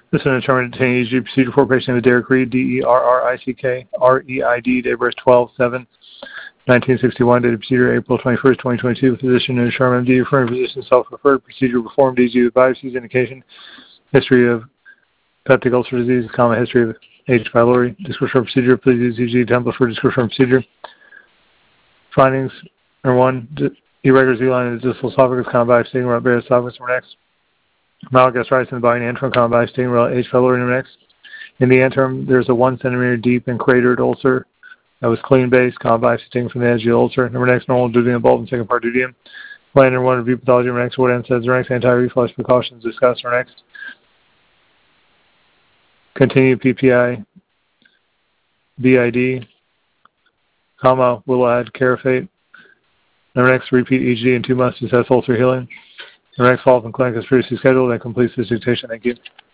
This is an determined detainee EG procedure for patient with Derek Reed, DERRICK, REID, date of birth 12/7/1961, date of procedure April 21st, 2022. Physician News Sharma, MD, referring physician, self-referred, procedure performed, EG with biopsies, indication, history of peptic ulcer disease, history of H. pylori, description of procedure, please use EG template for description of procedure. Findings are 1, irregular Z-line in the distal esophagus, biopsy, stating about Barrett's esophagus, next. Mild gastritis in the body and antrum, biopsy, stating about H. pylori, next. In the antrum, there's a 1 centimeter deep and cratered ulcer that was clean base, biopsy, stating from the edge of the ulcer. Next, normal duodenum bulb and second part duodenum. Plan 1, review pathology, next. What end says, next, anti-reflux precautions discussed, next. Continue PPI, BID, will add Carafate. Next, repeat EG in 2 months to assess ulcer healing. Next, follow-up in clinic as previously scheduled and complete this dictation. Thank you.